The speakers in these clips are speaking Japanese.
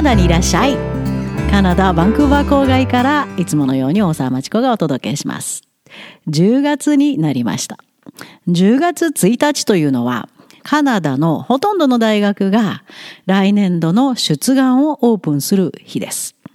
ナダにいらっしゃい。カナダバンクーバー郊外からいつものように大沢まちこがお届けします。10月になりました。10月1日というのはカナダのほとんどの大学が来年度の出願をオープンする日です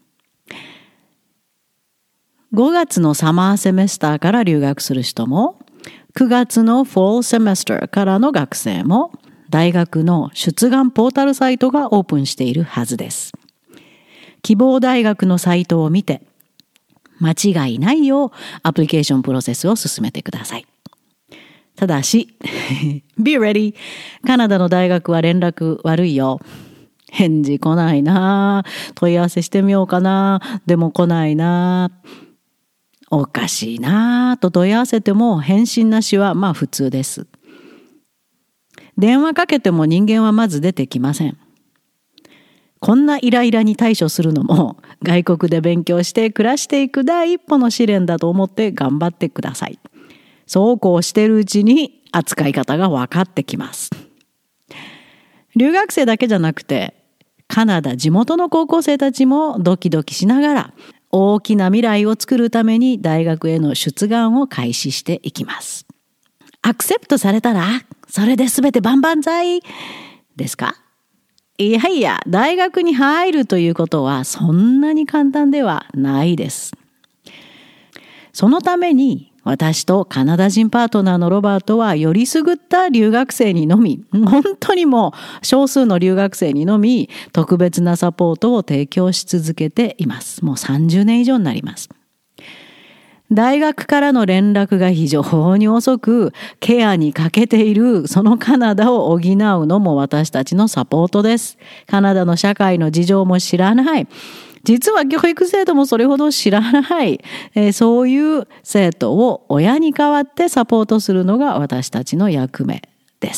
。5月のサマーセメスターから留学する人も、9月のフォールセメスターからの学生も、大学の出願ポータルサイトがオープンしているはずです。希望大学のサイトを見て、間違いないようアプリケーションプロセスを進めてください。ただし、be ready。カナダの大学は連絡悪いよ。返事来ないな。問い合わせしてみようかな。でも来ないな。おかしいなぁと問い合わせても返信なしはまあ普通です。電話かけても人間はまず出てきません。こんなイライラに対処するのも外国で勉強して暮らしていく第一歩の試練だと思って頑張ってください。そうこうしているうちに扱い方が分かってきます。留学生だけじゃなくてカナダ地元の高校生たちもドキドキしながら大きな未来を作るために大学への出願を開始していきます。アクセプトされたらそれで全て万々歳ですか？いやいや、大学に入るということはそんなに簡単ではないです。そのために私とカナダ人パートナーのロバートはよりすぐった留学生にのみ、本当にもう少数の留学生にのみ特別なサポートを提供し続けています。もう30年以上になります。大学からの連絡が非常に遅くケアに欠けているそのカナダを補うのも私たちのサポートです。カナダの社会の事情も知らない。実は教育制度もそれほど知らない、そういう生徒を親に代わってサポートするのが私たちの役目です。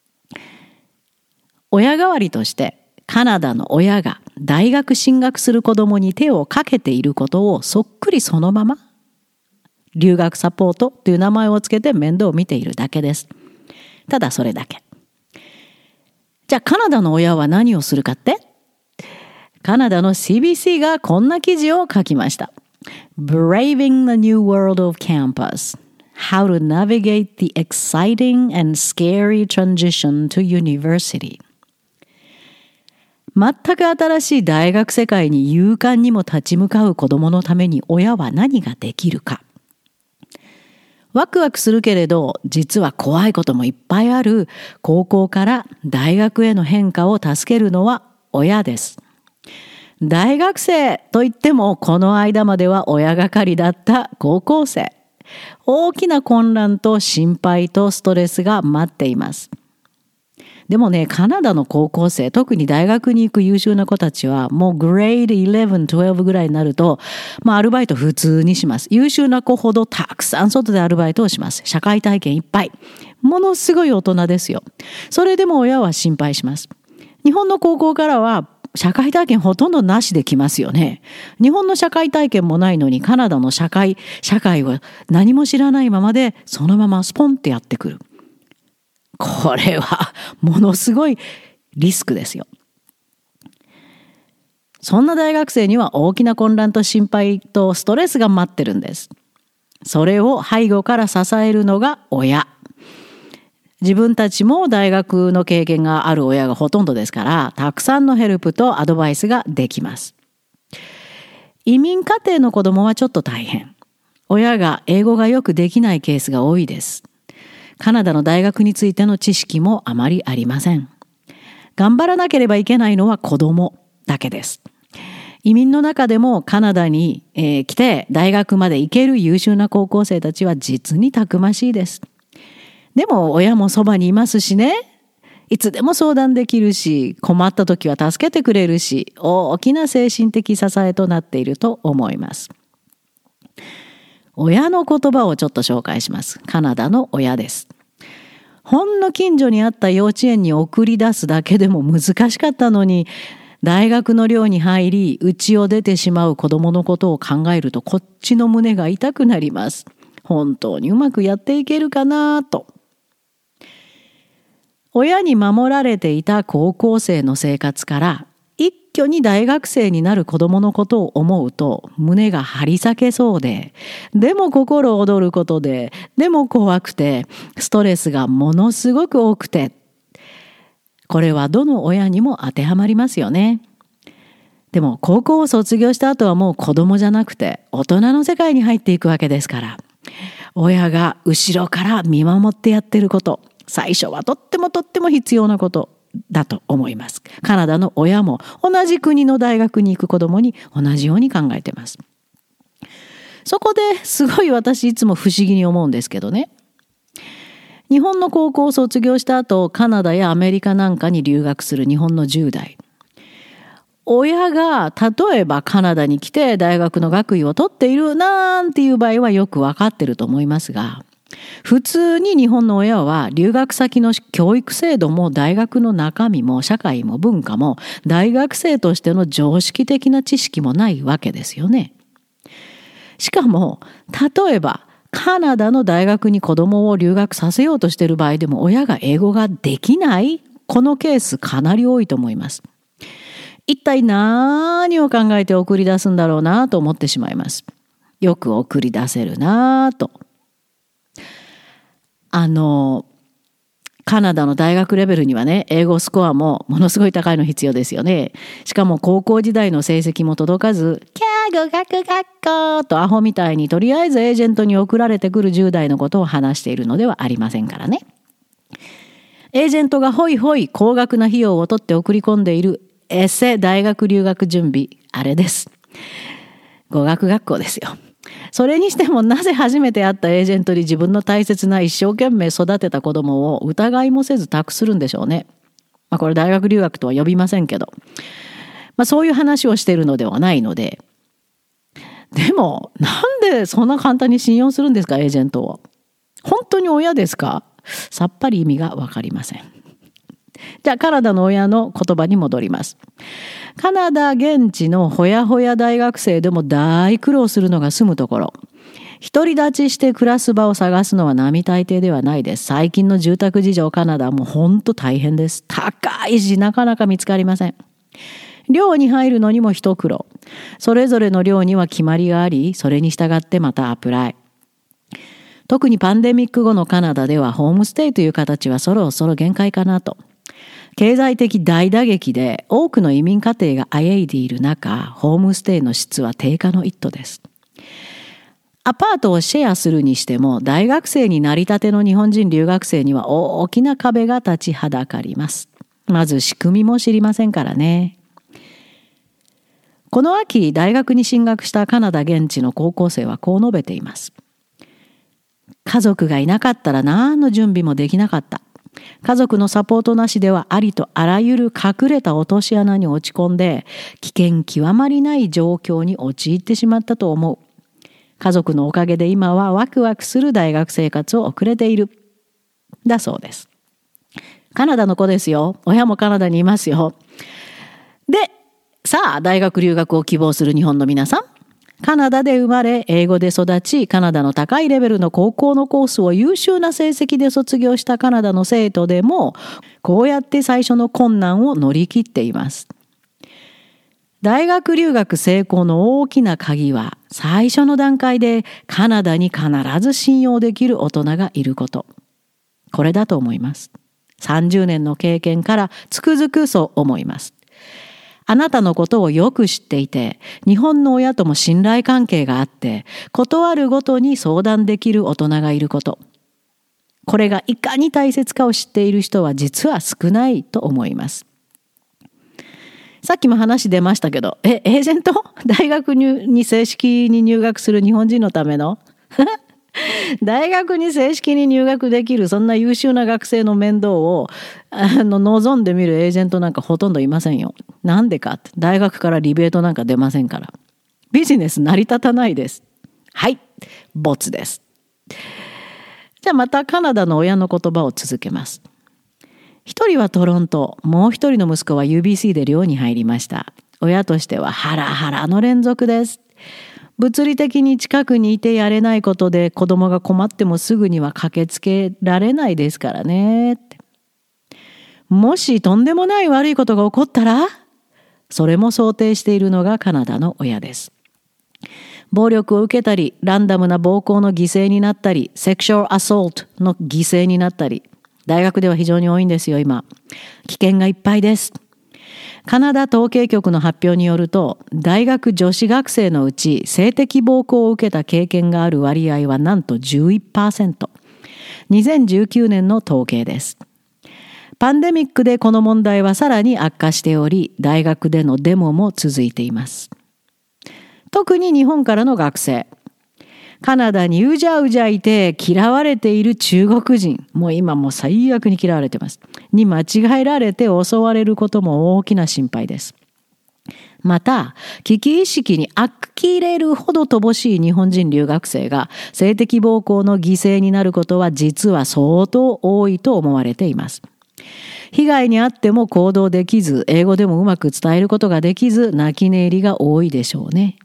親代わりとしてカナダの親が大学進学する子どもに手をかけていることをそっくりそのまま留学サポートという名前をつけて面倒を見ているだけです。ただそれだけ。じゃあカナダの親は何をするかって？カナダの CBC がこんな記事を書きました。Braving the New World of Campus. How to Navigate the Exciting and Scary Transition to University. 全く新しい大学世界に勇敢にも立ち向かう子どものために親は何ができるか。ワクワクするけれど実は怖いこともいっぱいある高校から大学への変化を助けるのは親です。大学生といってもこの間までは親係だった高校生。大きな混乱と心配とストレスが待っています。でもね、カナダの高校生、特に大学に行く優秀な子たちはもうグレード11、12ぐらいになると、アルバイト普通にします。優秀な子ほどたくさん外でアルバイトをします。社会体験いっぱい。ものすごい大人ですよ。それでも親は心配します。日本の高校からは社会体験ほとんどなしで来ますよね。日本の社会体験もないのにカナダの社会を何も知らないままでそのままスポンってやってくる。これはものすごいリスクですよ。そんな大学生には大きな混乱と心配とストレスが待ってるんです。それを背後から支えるのが親。自分たちも大学の経験がある親がほとんどですから、たくさんのヘルプとアドバイスができます。移民家庭の子供はちょっと大変。親が英語がよくできないケースが多いです。カナダの大学についての知識もあまりありません。頑張らなければいけないのは子供だけです。移民の中でもカナダに、来て大学まで行ける優秀な高校生たちは実にたくましいです。でも親もそばにいますしね。いつでも相談できるし、困った時は助けてくれるし、大きな精神的支えとなっていると思います。親の言葉をちょっと紹介します。カナダの親です。ほんの近所にあった幼稚園に送り出すだけでも難しかったのに、大学の寮に入り、家を出てしまう子供のことを考えるとこっちの胸が痛くなります。本当にうまくやっていけるかなと。親に守られていた高校生の生活から一挙に大学生になる子供のことを思うと胸が張り裂けそうで、でも心躍ることで、でも怖くて、ストレスがものすごく多くて、これはどの親にも当てはまりますよね。でも高校を卒業した後はもう子供じゃなくて大人の世界に入っていくわけですから、親が後ろから見守ってやってること、最初はとっても必要なことだと思います。カナダの親も同じ国の大学に行く子供に同じように考えてます。そこですごい私いつも不思議に思うんですけどね。日本の高校を卒業した後、カナダやアメリカなんかに留学する日本の10代。親が例えばカナダに来て大学の学位を取っているなんていう場合はよくわかってると思いますが、普通に日本の親は留学先の教育制度も大学の中身も社会も文化も大学生としての常識的な知識もないわけですよね。しかも例えばカナダの大学に子供を留学させようとしている場合でも親が英語ができない、このケースかなり多いと思います。一体何を考えて送り出すんだろうなと思ってしまいます。よく送り出せるなと。カナダの大学レベルにはね、英語スコアもものすごい高いの必要ですよね。しかも高校時代の成績も届かず、キャー語学学校とアホみたいにとりあえずエージェントに送られてくる10代のことを話しているのではありませんからね。エージェントがホイホイ高額な費用を取って送り込んでいるエセ大学留学準備、あれです。語学学校ですよ。それにしてもなぜ初めて会ったエージェントに自分の大切な一生懸命育てた子供を疑いもせず託するんでしょうね。これ大学留学とは呼びませんけど、そういう話をしているのではないので。でもなんでそんな簡単に信用するんですか、エージェントを。本当に親ですか？さっぱり意味がわかりません。じゃあカナダの親の言葉に戻ります。カナダ現地のほやほや大学生でも大苦労するのが住むところ。独り立ちして暮らす場を探すのは並大抵ではないです。最近の住宅事情カナダはもう本当大変です。高いしなかなか見つかりません。寮に入るのにも一苦労。それぞれの寮には決まりがあり、それに従ってまたアプライ。特にパンデミック後のカナダではホームステイという形はそろそろ限界かなと。経済的大打撃で多くの移民家庭があえいでいる中、ホームステイの質は低下の一途です。アパートをシェアするにしても、大学生になりたての日本人留学生には大きな壁が立ちはだかります。まず仕組みも知りませんからね。この秋、大学に進学したカナダ現地の高校生はこう述べています。家族がいなかったら何の準備もできなかった。家族のサポートなしではありとあらゆる隠れた落とし穴に落ち込んで危険極まりない状況に陥ってしまったと思う。家族のおかげで今はワクワクする大学生活を送れている。だそうです。カナダの子ですよ。親もカナダにいますよ。で、さあ大学留学を希望する日本の皆さん。カナダで生まれ、英語で育ち、カナダの高いレベルの高校のコースを優秀な成績で卒業したカナダの生徒でも、こうやって最初の困難を乗り切っています。大学留学成功の大きな鍵は、最初の段階でカナダに必ず信用できる大人がいること。これだと思います。30年の経験からつくづくそう思います。あなたのことをよく知っていて、日本の親とも信頼関係があって、ことあるごとに相談できる大人がいること。これがいかに大切かを知っている人は実は少ないと思います。さっきも話出ましたけど、エージェント？大学に正式に入学する日本人のための大学に正式に入学できるそんな優秀な学生の面倒を望んでみるエージェントなんかほとんどいませんよ。なんでかって、大学からリベートなんか出ませんから。ビジネス成り立たないです。はい、ボツです。じゃあまたカナダの親の言葉を続けます。一人はトロント、もう一人の息子は UBC で寮に入りました。親としてはハラハラの連続です。物理的に近くにいてやれないことで子供が困ってもすぐには駆けつけられないですからね。もしとんでもない悪いことが起こったら、 それも想定しているのがカナダの親です。暴力を受けたり、ランダムな暴行の犠牲になったり、セクシュアルアソルトの犠牲になったり、大学では非常に多いんですよ、今。危険がいっぱいです。カナダ統計局の発表によると、大学女子学生のうち性的暴行を受けた経験がある割合はなんと 11%。2019年の統計です。パンデミックでこの問題はさらに悪化しており、大学でのデモも続いています。特に日本からの学生。カナダにうじゃうじゃいて嫌われている中国人、もう今も最悪に嫌われてます。に間違えられて襲われることも大きな心配です。また、危機意識に呆れるほど乏しい日本人留学生が性的暴行の犠牲になることは実は相当多いと思われています。被害に遭っても行動できず、英語でもうまく伝えることができず、泣き寝入りが多いでしょうね。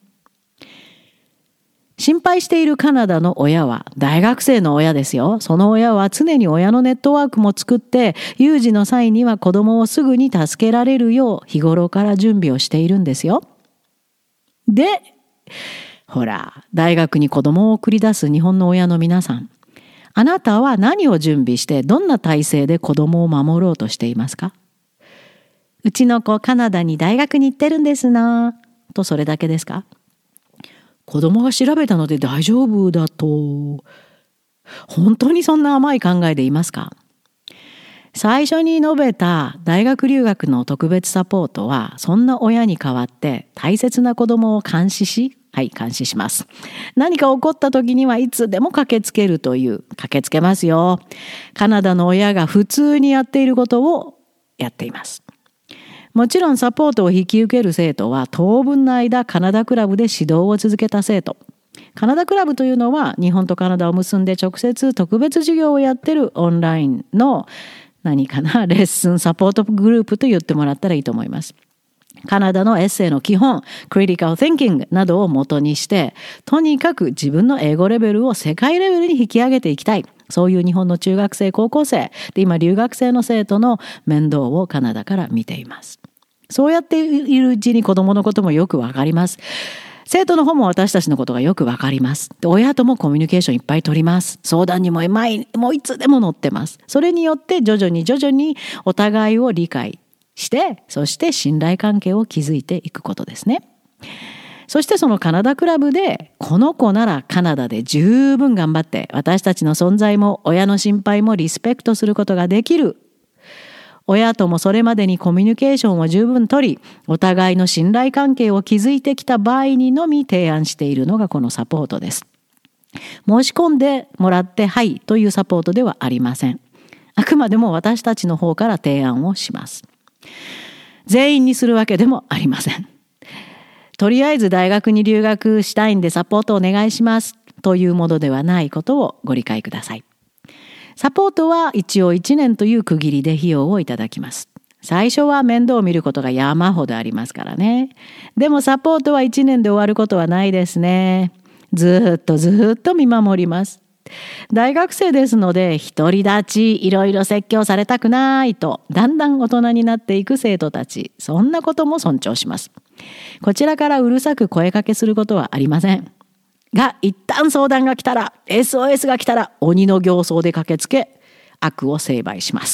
心配しているカナダの親は、大学生の親ですよ。その親は常に親のネットワークも作って、有事の際には子供をすぐに助けられるよう日頃から準備をしているんですよ。で、ほら、大学に子供を送り出す日本の親の皆さん。あなたは何を準備してどんな体制で子供を守ろうとしていますか？うちの子カナダに大学に行ってるんですなとそれだけですか？子供が調べたので大丈夫だと。本当にそんな甘い考えでいますか？最初に述べた大学留学の特別サポートは、そんな親に代わって大切な子供を監視します。何か起こった時にはいつでも駆けつけるという、駆けつけますよ。カナダの親が普通にやっていることをやっています。もちろんサポートを引き受ける生徒は当分の間カナダクラブで指導を続けた生徒。カナダクラブというのは日本とカナダを結んで直接特別授業をやってるオンラインのレッスンサポートグループと言ってもらったらいいと思います。カナダのエッセイの基本、Critical Thinking などを元にして、とにかく自分の英語レベルを世界レベルに引き上げていきたい。そういう日本の中学生、高校生、で今留学生の生徒の面倒をカナダから見ています。そうやっているうちに子供のこともよくわかります。生徒の方も私たちのことがよくわかります。で、親ともコミュニケーションいっぱい取ります。相談にもいつでも乗ってます。それによって徐々にお互いを理解して、そして信頼関係を築いていくことですね。そしてそのカナダクラブで、この子ならカナダで十分頑張って、私たちの存在も親の心配もリスペクトすることができる。親ともそれまでにコミュニケーションを十分取り、お互いの信頼関係を築いてきた場合にのみ提案しているのがこのサポートです。申し込んでもらってはいというサポートではありません。あくまでも私たちの方から提案をします。全員にするわけでもありません。とりあえず大学に留学したいんでサポートお願いしますというものではないことをご理解ください。サポートは一応1年という区切りで費用をいただきます。最初は面倒を見ることが山ほどありますからね。でもサポートは1年で終わることはないですね。ずっと見守ります。大学生ですので独り立ち、いろいろ説教されたくないとだんだん大人になっていく生徒たち、そんなことも尊重します。こちらからうるさく声かけすることはありません。が、一旦相談が来たら、SOS が来たら、鬼の形相で駆けつけ、悪を成敗します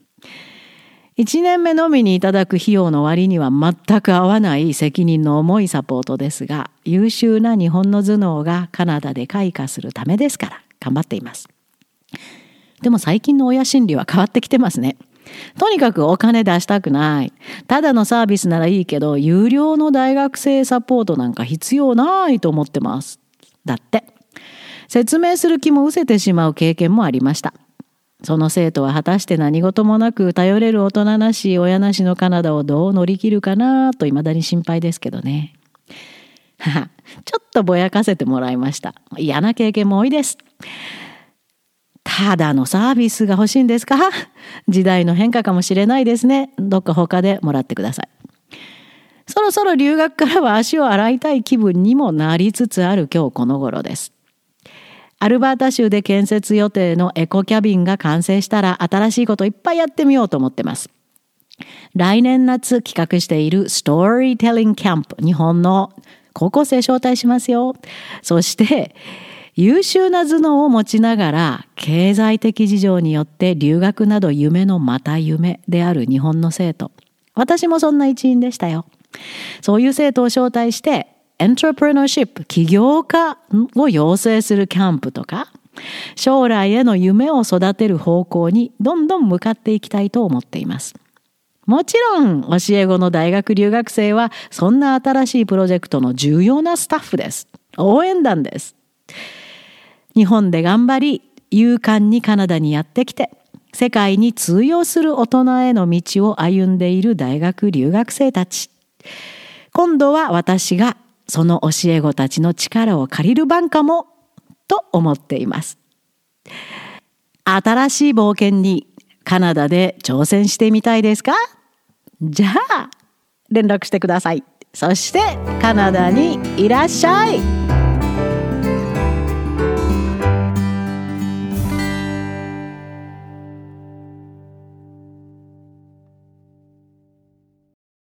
。1年目のみにいただく費用の割には全く合わない責任の重いサポートですが、優秀な日本の頭脳がカナダで開花するためですから頑張っています。でも最近の親心理は変わってきてますね。とにかくお金出したくない。ただのサービスならいいけど、有料の大学生サポートなんか必要ないと思ってます。だって。説明する気も失せてしまう経験もありました。その生徒は果たして何事もなく頼れる大人なし親なしのカナダをどう乗り切るかなと未だに心配ですけどね。ちょっとぼやかせてもらいました。嫌な経験も多いです。ただのサービスが欲しいんですか？時代の変化かもしれないですね。どっか他でもらってください。そろそろ留学からは足を洗いたい気分にもなりつつある今日この頃です。アルバータ州で建設予定のエコキャビンが完成したら新しいこといっぱいやってみようと思ってます。 来年夏企画しているストーリーテリングキャンプ、日本の高校生招待しますよ。そして優秀な頭脳を持ちながら経済的事情によって留学など夢のまた夢である日本の生徒。私もそんな一員でしたよ。そういう生徒を招待してエントレプレナーシップ、起業家を養成するキャンプとか、将来への夢を育てる方向にどんどん向かっていきたいと思っています。もちろん教え子の大学留学生はそんな新しいプロジェクトの重要なスタッフです。応援団です。日本で頑張り、勇敢にカナダにやってきて、世界に通用する大人への道を歩んでいる大学留学生たち。今度は私がその教え子たちの力を借りる番かもと思っています。新しい冒険にカナダで挑戦してみたいですか？じゃあ連絡してください。そしてカナダにいらっしゃい。